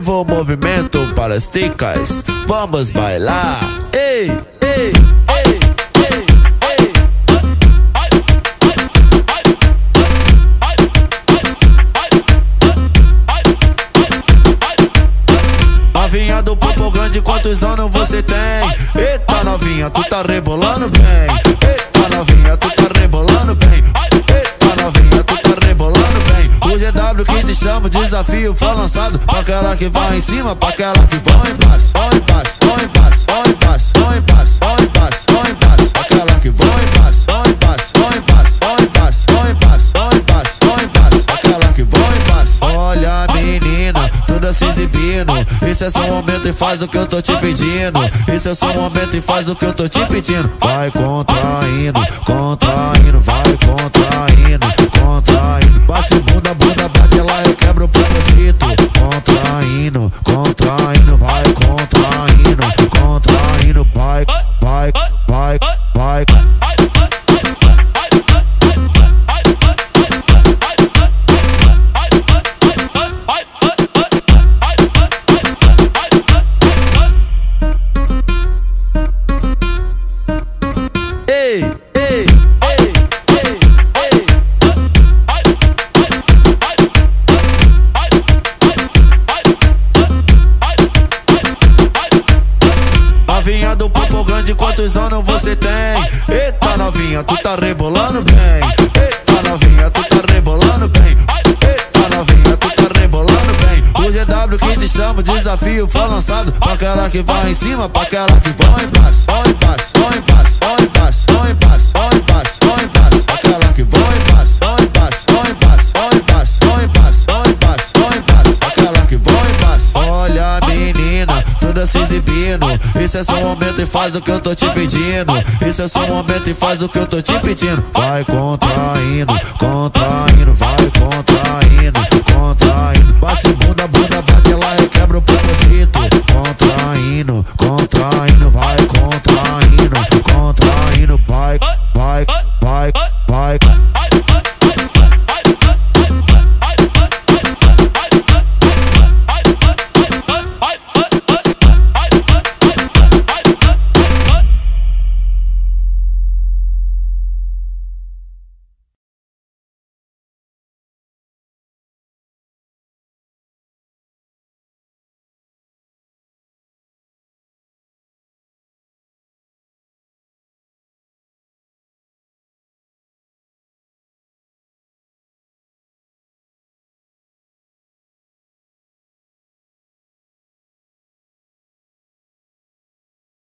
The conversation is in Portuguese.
Viva o movimento para as ticas, vamos bailar. Ei, ei, ei, ei, ei. Novinha do popo grande, quantos anos você tem? Eita novinha, tu tá rebolando bem. Eita novinha, tu tá rebolando bem. Eita novinha, tu tá rebolando bem. O GW que te chama, o desafio foi lançado pra aquela que vai em cima, pra aquela que vai embaixo. Vai embaixo, vai embaixo, vai embaixo, vai embaixo, vai embaixo, vai embaixo. Aquela que vai embaixo, vai embaixo, vai embaixo, vai embaixo, vai embaixo, vai embaixo, vai embaixo. Aquela que vai embaixo. Olha menina, toda se exibindo. Isso é só um momento e faz o que eu tô te pedindo. Isso é só um momento e faz o que eu tô te pedindo. Vai contraindo, contraindo, vai contraindo, contraindo. Bate bunda, bunda, bate lá, eu quebro o propósito. Contraindo, contraindo, vai contraindo, contraindo, vai, vai, vai, vai. Novinha do popo grande, quantos anos você tem? Eita novinha, tu tá rebolando bem. Eita novinha, tu tá rebolando bem. Eita novinha, tu tá rebolando bem. O GW que te chama, o desafio foi lançado pra aquela que vai em cima, pra aquela que vai embaixo. Vai embaixo, vai embaixo, vai embaixo, vai embaixo, vai embaixo, vai embaixo. Aquela que vai embaixo, vai embaixo, vai embaixo, vai embaixo, vai embaixo, vai embaixo, vai embaixo. Aquela que vai embaixo. Olha menina, toda se exibindo. Isso é só um momento e faz o que eu tô te pedindo. Isso é só um momento e faz o que eu tô te pedindo. Vai contraindo, contraindo, vai contraindo, contraindo. Bate